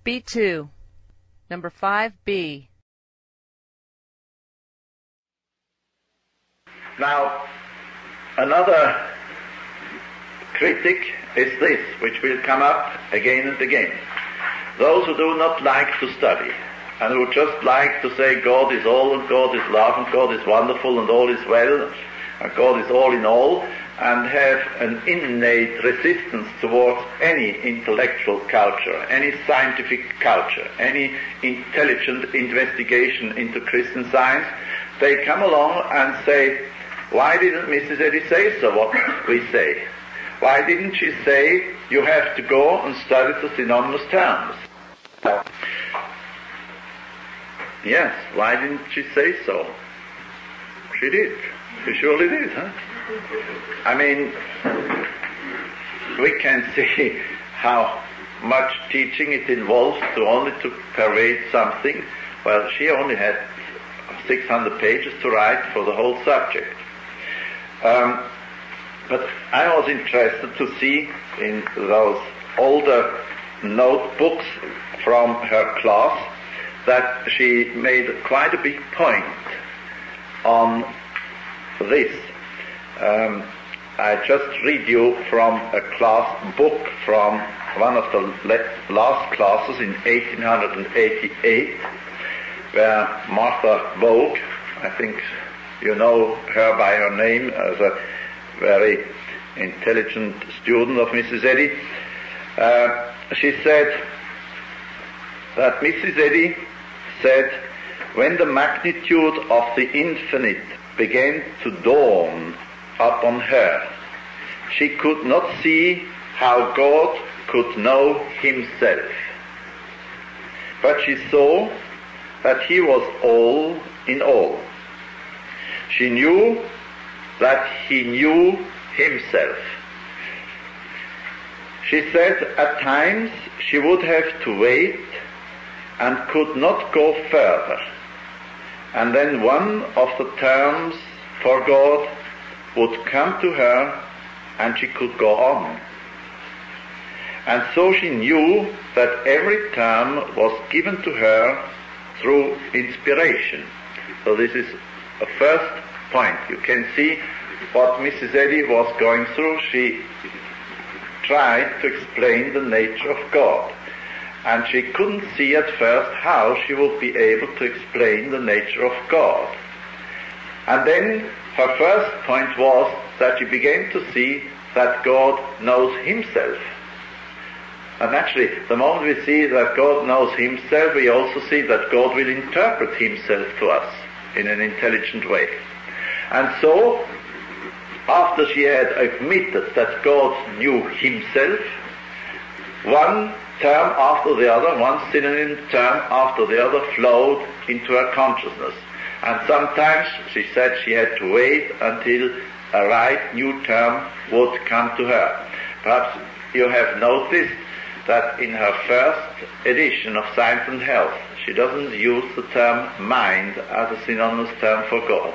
B2. Number 5B. Now, another critic is this, which will come up again and again. Those who do not like to study, and who just like to say God is all, and God is love, and God is wonderful, and all is well, and God is all in all, and have an innate resistance towards any intellectual culture, any scientific culture, any intelligent investigation into Christian science, they come along and say, why didn't Mrs. Eddy say so, what we say? Why didn't she say, you have to go and study the synonymous terms? Yes, why didn't she say so? She did. She surely did, huh? I mean, we can see how much teaching it involves to pervade something. Well, she only had 600 pages to write for the whole subject. But I was interested to see in those older notebooks from her class that she made quite a big point on this. I just read you from a class book from one of the last classes in 1888, where Martha Vogue, I think you know her by her name as a very intelligent student of Mrs. Eddy, she said that Mrs. Eddy said, when the magnitude of the infinite began to dawn upon her, she could not see how God could know himself. But she saw that he was all in all. She knew that he knew himself. She said at times she would have to wait and could not go further. And then one of the terms for God would come to her and she could go on. And so she knew that every term was given to her through inspiration. So this is a first point. You can see what Mrs. Eddy was going through. She tried to explain the nature of God. And she couldn't see at first how she would be able to explain the nature of God. And then her first point was that she began to see that God knows himself. And naturally, the moment we see that God knows himself, we also see that God will interpret himself to us in an intelligent way. And so, after she had admitted that God knew himself, one term after the other, one synonym term after the other flowed into her consciousness. And sometimes she said she had to wait until a right new term would come to her. Perhaps you have noticed that in her first edition of Science and Health, she doesn't use the term mind as a synonymous term for God.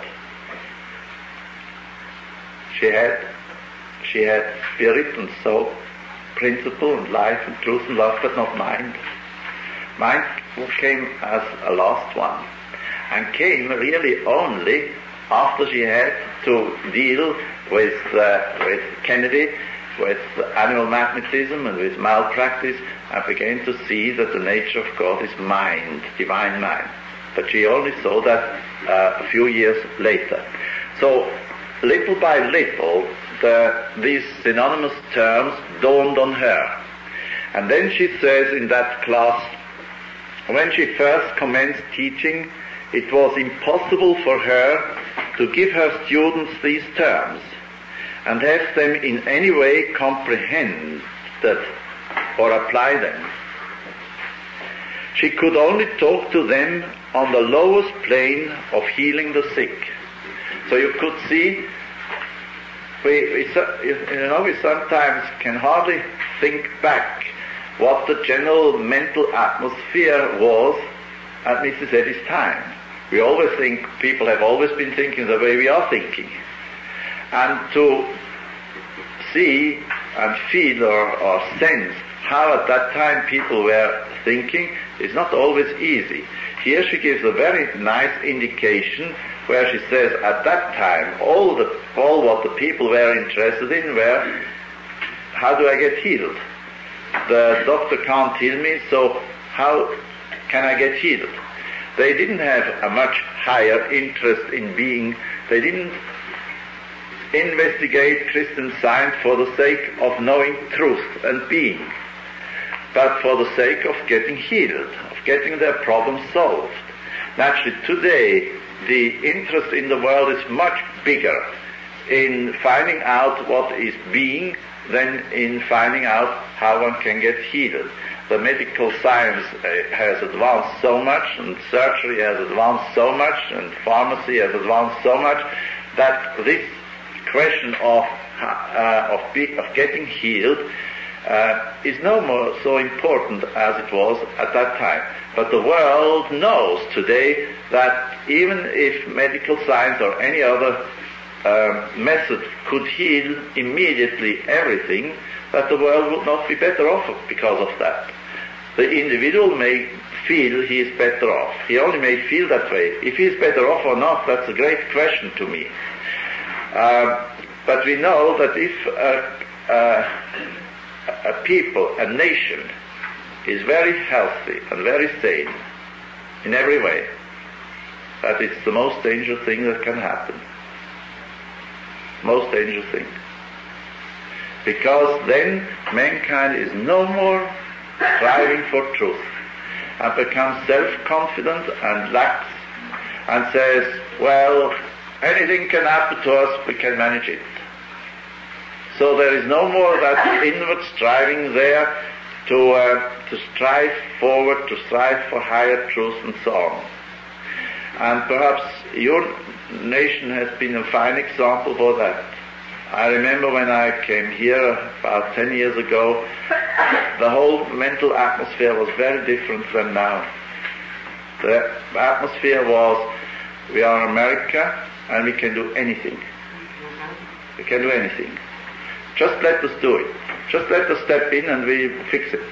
She had spirit and soul, principle and life and truth and love, but not mind. Mind came as a last one, and came really only after she had to deal with Kennedy, with animal magnetism and with malpractice, and began to see that the nature of God is mind, divine mind. But she only saw that a few years later. So, little by little, these synonymous terms dawned on her. And then she says in that class, when she first commenced teaching, it was impossible for her to give her students these terms and have them in any way comprehend that or apply them. She could only talk to them on the lowest plane of healing the sick. So you could see, we sometimes can hardly think back what the general mental atmosphere was at Mrs. Eddy's time. We always think, people have always been thinking the way we are thinking. And to see and feel or sense how at that time people were thinking is not always easy. Here she gives a very nice indication where she says at that time all what the people were interested in were, how do I get healed? The doctor can't heal me, so how can I get healed? They didn't have a much higher interest in being. They didn't investigate Christian Science for the sake of knowing truth and being, but for the sake of getting healed, of getting their problems solved. Naturally, today, the interest in the world is much bigger in finding out what is being than in finding out how one can get healed. The medical science has advanced so much, and surgery has advanced so much, and pharmacy has advanced so much, that this question of getting healed is no more so important as it was at that time. But the world knows today that even if medical science or any other method could heal immediately everything, that the world would not be better off because of that. The individual may feel he is better off. He only may feel that way. If he is better off or not, that's a great question to me. But we know that if a people, a nation, is very healthy and very sane in every way, that it's the most dangerous thing that can happen. Most dangerous thing. Because then mankind is no more striving for truth and becomes self-confident and lax and says, well, anything can happen to us, we can manage it. So there is no more that inward striving there to strive forward, to strive for higher truth and so on. And perhaps your nation has been a fine example for that. I remember when I came here about 10 years ago, the whole mental atmosphere was very different than now. The atmosphere was, we are in America and we can do anything. We can do anything. Just let us do it. Just let us step in and we fix it.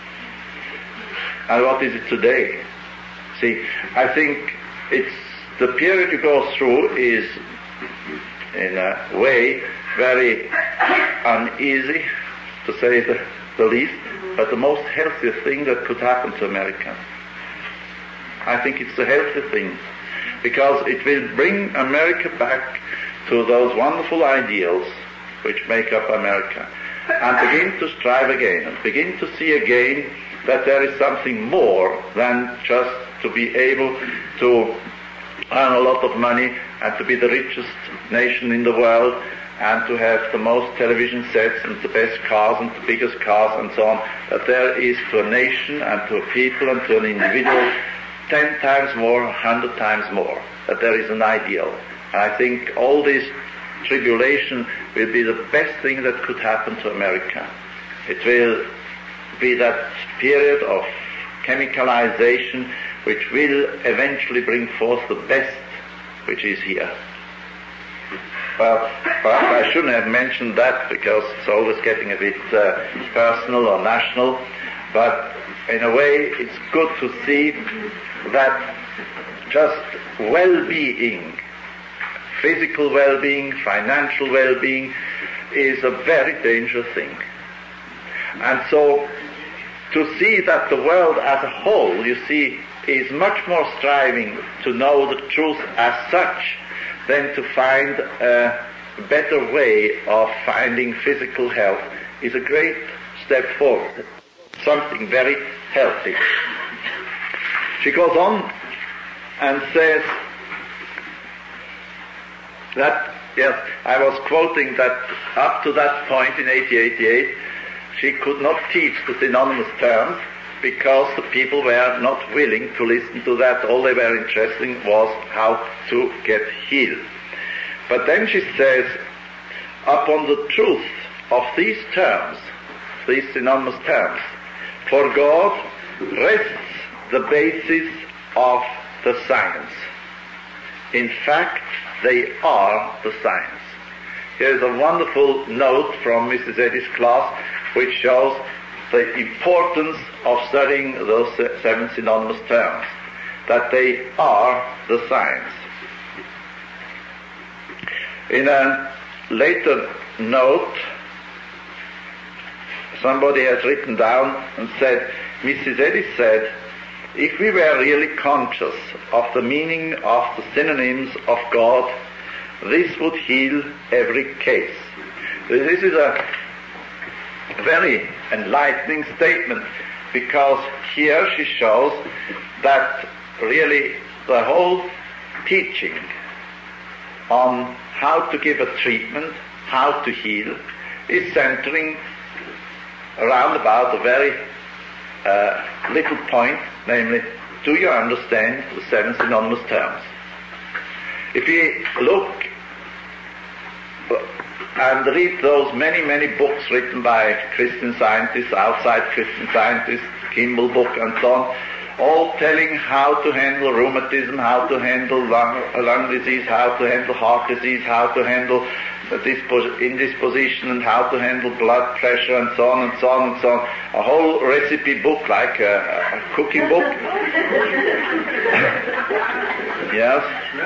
And what is it today? See, I think it's the period you go through is, in a way, very uneasy, to say the least, but the most healthy thing that could happen to America. I think it's a healthy thing, because it will bring America back to those wonderful ideals which make up America, and begin to strive again, and begin to see again that there is something more than just to be able to earn a lot of money and to be the richest nation in the world and to have the most television sets and the best cars and the biggest cars and so on. That there is to a nation and to a people and to an individual 10 times more, 100 times more. That there is an ideal. And I think all this tribulation will be the best thing that could happen to America. It will be that period of chemicalization which will eventually bring forth the best which is here. Well, perhaps I shouldn't have mentioned that because it's always getting a bit personal or national, but in a way it's good to see that just well-being, physical well-being, financial well-being, is a very dangerous thing. And so to see that the world as a whole, you see, is much more striving to know the truth as such than to find a better way of finding physical health is a great step forward. Something very healthy. She goes on and says that, yes, I was quoting that up to that point in 1888, she could not teach the synonymous terms because the people were not willing to listen to that. All they were interested in was how to get healed. But then she says, upon the truth of these terms, these synonymous terms, for God rests the basis of the science. In fact, they are the science. Here is a wonderful note from Mrs. Eddy's class which shows the importance of studying those 7 synonymous terms, that they are the signs. In a later note, somebody has written down and said, Mrs. Eddy said, if we were really conscious of the meaning of the synonyms of God, this would heal every case. This is a very enlightening statement, because here she shows that really the whole teaching on how to give a treatment, how to heal, is centering around about a very little point, namely, do you understand the 7 synonymous terms? If you look and read those many, many books written by Christian scientists, outside Christian scientists, Kimball book and so on, all telling how to handle rheumatism, how to handle lung disease, how to handle heart disease, how to handle indisposition, and how to handle blood pressure, and so on and so on and so on. A whole recipe book, like a cooking book. Yes.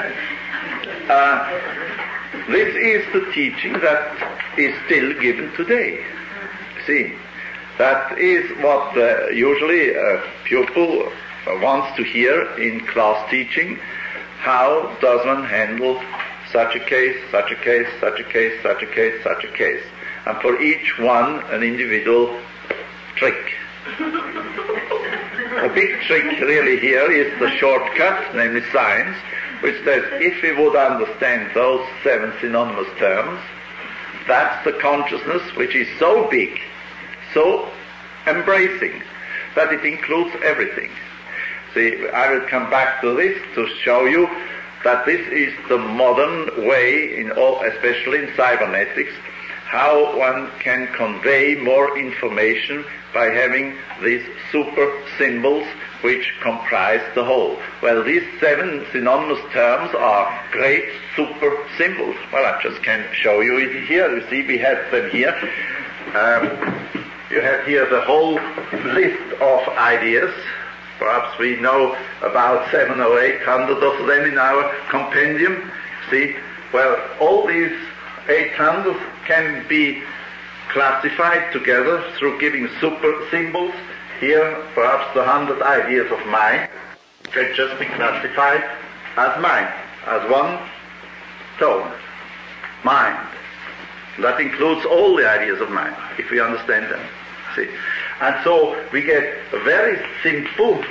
This is the teaching that is still given today. See, that is what usually a pupil wants to hear in class teaching. How does one handle such a case, such a case, such a case, such a case, such a case? And for each one, an individual trick. A big trick really here is the shortcut, namely science, which says if we would understand those 7 synonymous terms, that's the consciousness which is so big, so embracing, that it includes everything. See, I will come back to this to show you that this is the modern way, especially in cybernetics, how one can convey more information by having these super symbols which comprise the whole. Well, these 7 synonymous terms are great super symbols. Well, I just can show you it here. You see, we have them here. You have here the whole list of ideas. Perhaps we know about 700 or 800 of them in our compendium. See, well, all these 800 can be classified together through giving super symbols. Here, perhaps the 100 ideas of mind can just be classified as mind, as one tone, mind. That includes all the ideas of mind, if we understand them. See? And so we get a very simple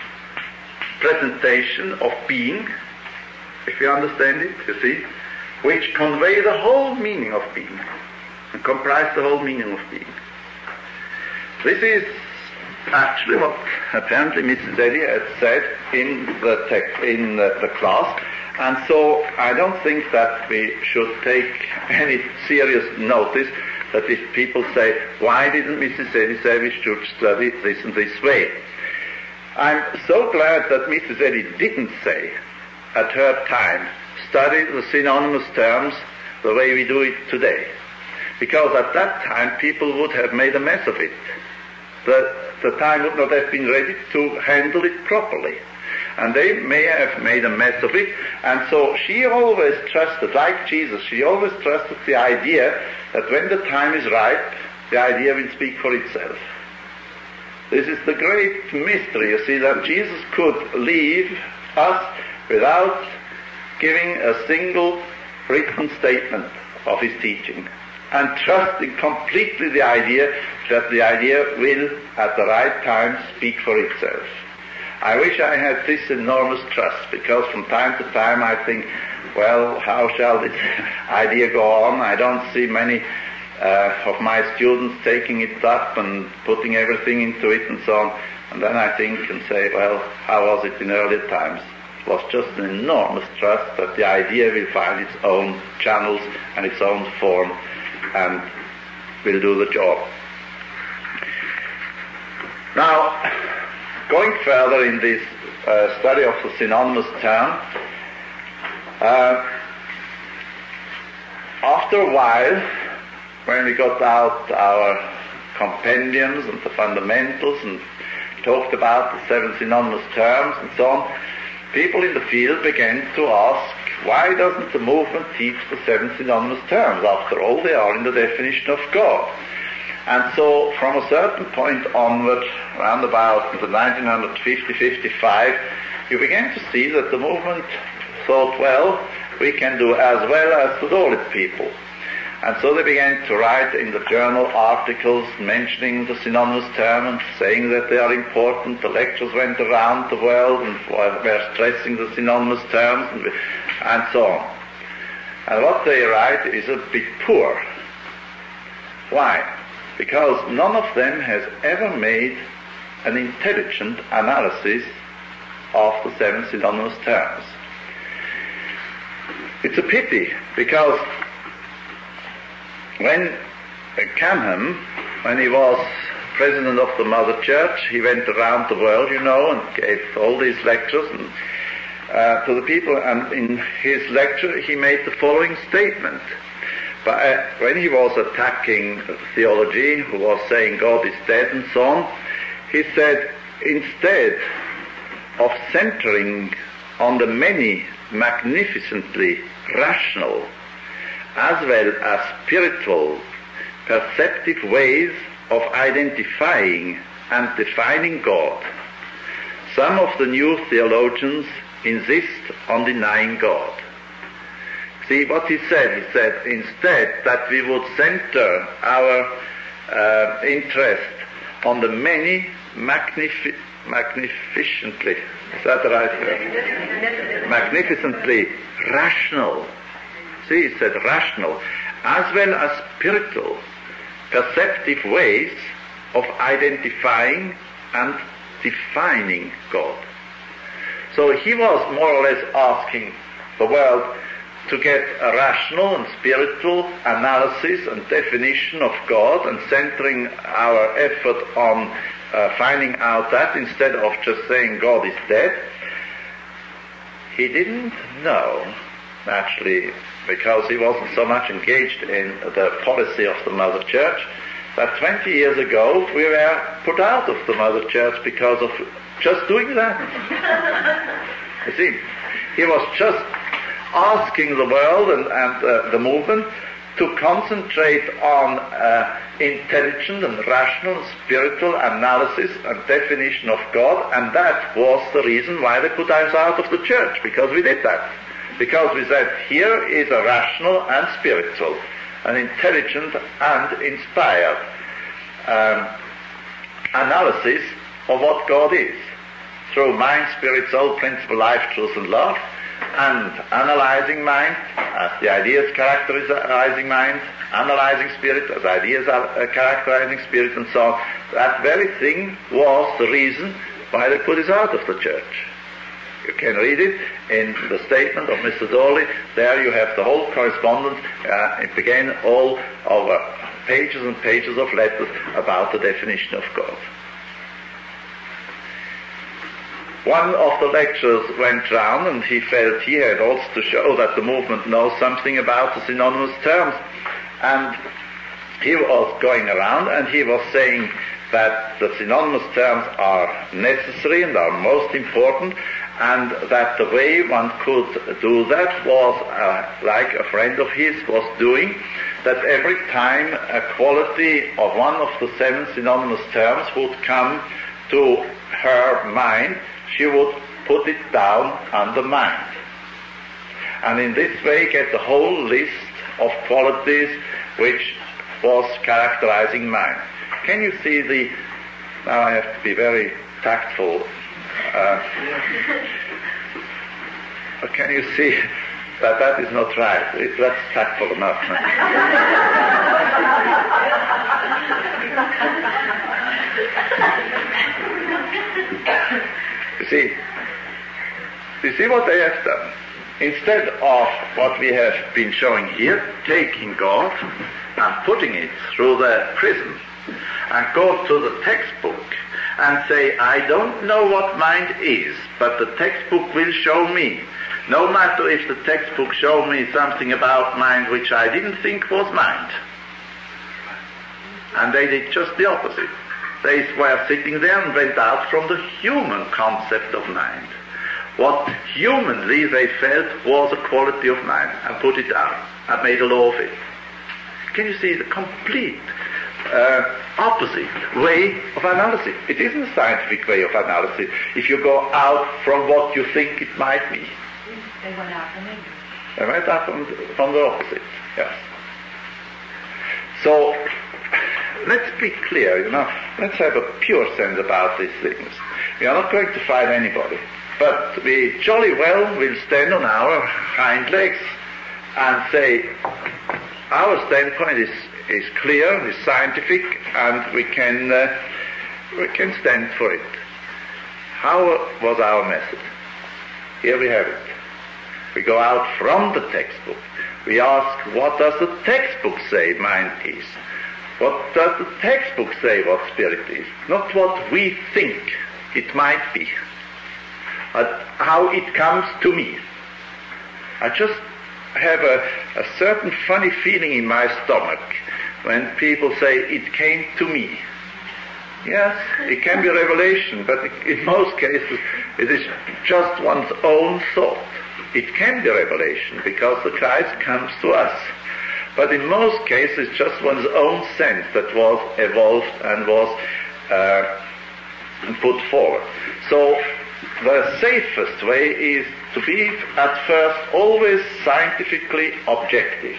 presentation of being, if you understand it, you see, which convey the whole meaning of being, and comprise the whole meaning of being. This is actually what apparently Mrs. Eddy had said in the text, in the class, and so I don't think that we should take any serious notice that if people say, why didn't Mrs. Eddy say we should study this and this way? I'm so glad that Mrs. Eddy didn't say at her time, study the synonymous terms the way we do it today. Because at that time people would have made a mess of it. The time would not have been ready to handle it properly. And they may have made a mess of it. And so she always trusted, like Jesus, she always trusted the idea that when the time is ripe, the idea will speak for itself. This is the great mystery, you see, that Jesus could leave us without giving a single written statement of his teaching, and trusting completely the idea that the idea will, at the right time, speak for itself. I wish I had this enormous trust, because from time to time I think, well, how shall this idea go on? I don't see many of my students taking it up and putting everything into it and so on. And then I think and say, well, how was it in earlier times? It was just an enormous trust that the idea will find its own channels and its own form and will do the job. Now, going further in this study of the synonymous term, after a while, when we got out our compendiums and the fundamentals and talked about the 7 synonymous terms and so on, people in the field began to ask, why doesn't the movement teach the 7 synonymous terms? After all, they are in the definition of God. And so from a certain point onward, around about the 1950-55, you began to see that the movement thought, well, we can do as well as the Dawlit people. And so they began to write in the journal articles mentioning the synonymous term and saying that they are important. The lectures went around the world and were stressing the synonymous terms and so on. And what they write is a bit poor. Why? Because none of them has ever made an intelligent analysis of the 7 synonymous terms. It's a pity, because when Canham, when he was president of the Mother Church, he went around the world, and gave all these lectures to the people, and in his lecture he made the following statement. But when he was attacking theology, who was saying God is dead and so on, he said, instead of centering on the many magnificently rational as well as spiritual, perceptive ways of identifying and defining God, some of the new theologians insist on denying God. See what he said? He said, instead that we would center our interest on the many magnificently, is that the right word? Magnificently rational. See, he said rational, as well as spiritual, perceptive ways of identifying and defining God. So he was more or less asking the world to get a rational and spiritual analysis and definition of God and centering our effort on finding out that instead of just saying God is dead. He didn't know, naturally, because he wasn't so much engaged in the policy of the Mother Church, that 20 years ago we were put out of the Mother Church because of just doing that. You see, he was just asking the world and the movement to concentrate on intelligent and rational and spiritual analysis and definition of God, and that was the reason why they put us out of the church, because we did that. Because we said, here is a rational and spiritual, an intelligent and inspired analysis of what God is, through mind, spirit, soul, principle, life, truth, and love, and analyzing mind as the ideas characterizing mind, analyzing spirit as ideas are characterizing spirit, and so on. That very thing was the reason why they put us out of the church. You can read it in the statement of Mr. Dawley. There you have the whole correspondence. It began all over pages and pages of letters about the definition of God. One of the lecturers went round and he felt he had also to show that the movement knows something about the synonymous terms. And he was going around and he was saying that the synonymous terms are necessary and are most important, and that the way one could do that was, like a friend of his was doing, that every time a quality of one of the 7 synonymous terms would come to her mind, she would put it down under mind. And in this way get the whole list of qualities which was characterizing mind. Can you see now I have to be very tactful. Can you see that is not right? That's tactful enough. You see what they have done? Instead of what we have been showing here, taking God and putting it through the prism and go to the textbook and say, I don't know what mind is, but the textbook will show me. No matter if the textbook showed me something about mind which I didn't think was mind. And they did just the opposite. They were sitting there and went out from the human concept of mind. What humanly they felt was a quality of mind, and put it down, and made a law of it. Can you see the complete opposite way of analysis? It isn't a scientific way of analysis if you go out from what you think it might be. They went out from ignorance. They went out from the opposite, yes. So, let's be clear, let's have a pure sense about these things. We are not going to fight anybody, but we jolly well will stand on our hind legs and say, our standpoint is clear, is scientific, and we can stand for it. How was our method? Here we have it. We go out from the textbook. We ask, what does the textbook say mind is? What does the textbook say what spirit is? Not what we think it might be, but how it comes to me. I just have a certain funny feeling in my stomach when people say, it came to me. Yes, it can be a revelation, but in most cases it is just one's own thought. It can be a revelation because the Christ comes to us. But in most cases it's just one's own sense that was evolved and was put forward. So the safest way is to be at first always scientifically objective.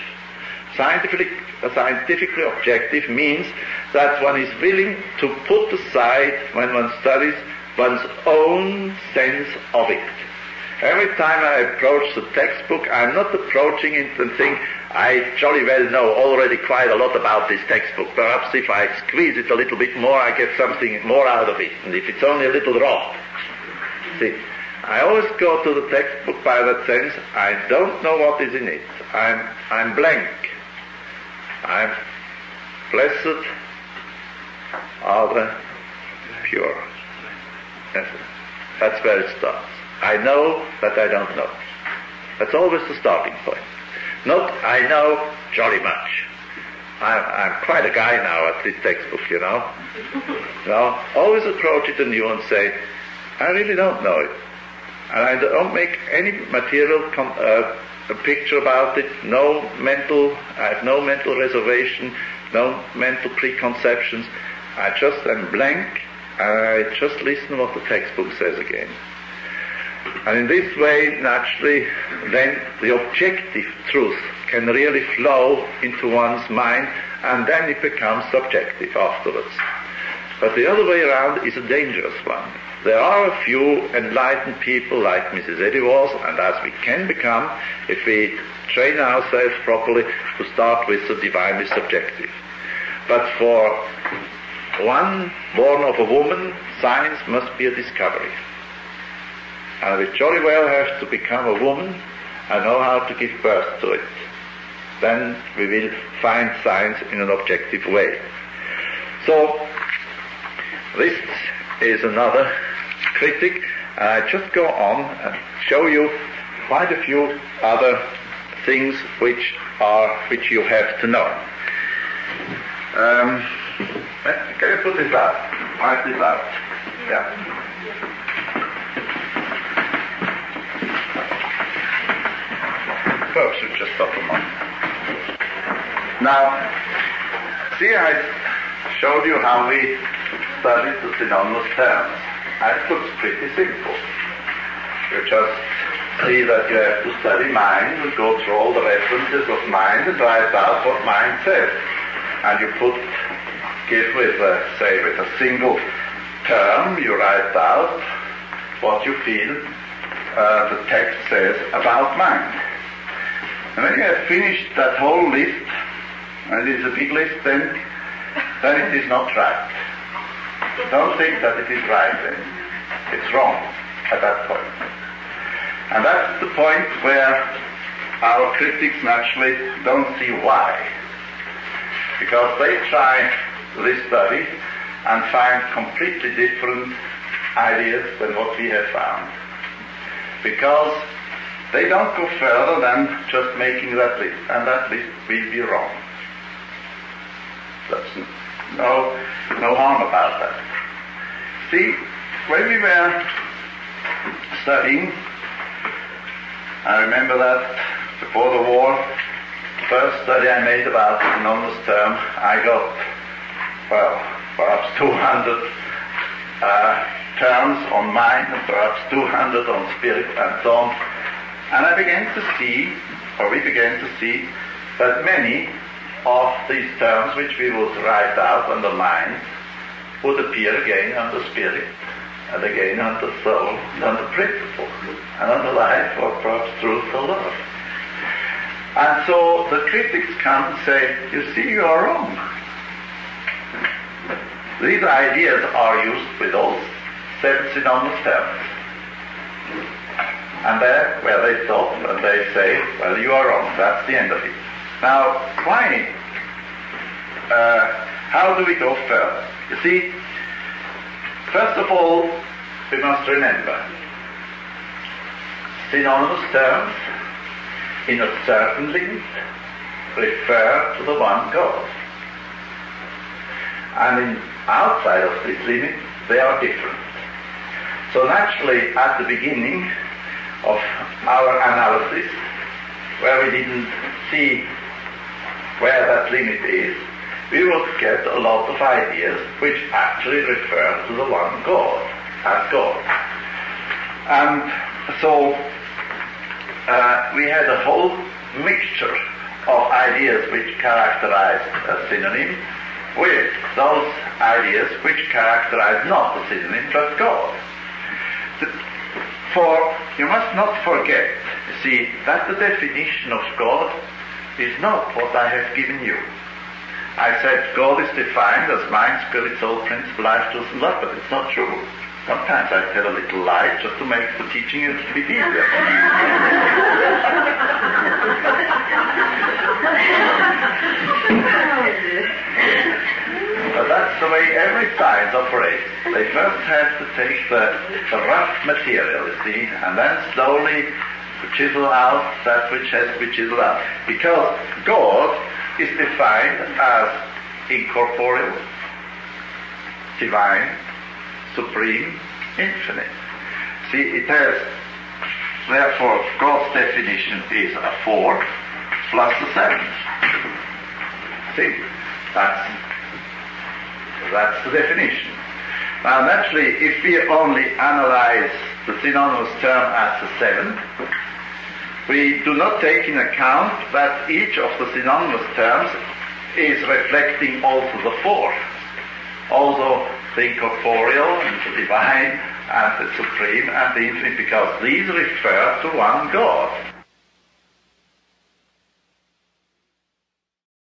Scientifically objective means that one is willing to put aside, when one studies, one's own sense of it. Every time I approach the textbook, I'm not approaching it and think, I jolly well know already quite a lot about this textbook. Perhaps if I squeeze it a little bit more, I get something more out of it. And if it's only a little drop. See, I always go to the textbook by that sense, I don't know what is in it. I'm blank. I'm blessed are the pure. Yes, that's where it starts. I know that I don't know. That's always the starting point. Not, I know jolly much. I'm quite a guy now at this textbook, No, always approach it anew and say, I really don't know it. And I don't make any material a picture about it, I have no mental reservation, no mental preconceptions. I just am blank, and I just listen what the textbook says again. And in this way, naturally, then the objective truth can really flow into one's mind, and then it becomes subjective afterwards. But the other way around is a dangerous one. There are a few enlightened people like Mrs. Eddy was, and as we can become, if we train ourselves properly, to start with the divinely subjective. But for one born of a woman, science must be a discovery. And we jolly well have to become a woman and know how to give birth to it. Then we will find science in an objective way. So, this is another critic. I just go on and show you quite a few other things which you have to know. Can you put this out? Write this out. Yeah. Folks should just stop a moment. Now, see, I showed you how we studied the synonymous terms. And it looks pretty simple. You just see that you have to study mind and go through all the references of mind and write out what mind says. And you give with a single term, you write out what you feel the text says about mind. And when you have finished that whole list, and it is a big list, then it is not right. Don't think that it is right then. It's wrong at that point. And that's the point where our critics naturally don't see why. Because they try this study and find completely different ideas than what we have found. Because they don't go further than just making that list, and that list will be wrong. That's no harm about that. See, when we were studying, I remember that before the war, the first study I made about the synonymous term, I got, perhaps 200 terms on mind and perhaps 200 on spirit and so on. And we began to see that many of these terms which we would write out on the mind would appear again under spirit, and again under soul, and under principle, and under life, or perhaps truth or love. And so the critics come and say, you see, you are wrong. These ideas are used with all 7 synonymous terms. And there, where they stop, and they say, well, you are wrong, that's the end of it. Now, why? How do we go further? You see, first of all, we must remember, synonymous terms in a certain limit refer to the one God. And outside of this limit, they are different. So naturally, at the beginning of our analysis, where we didn't see where that limit is, we would get a lot of ideas which actually refer to the one God, as God. And so we had a whole mixture of ideas which characterize a synonym with those ideas which characterize not the synonym but God. For you must not forget, you see, that the definition of God is not what I have given you. I said God is defined as mind, spirit, soul, principle, life, truth, and love, but it's not true. Sometimes I tell a little lie just to make the teaching a bit easier. But that's the way every science operates. They first have to take the rough material, you see, and then slowly chisel out that which has to be chiseled out. Because God is defined as incorporeal, divine, supreme, infinite. See, it has, therefore, God's definition is a 4 plus a 7. See, that's the definition. Now, naturally, if we only analyze the synonymous term as a 7, we do not take in account that each of the synonymous terms is reflecting also the 4. Also the incorporeal and the divine and the supreme and the infinite, because these refer to one God.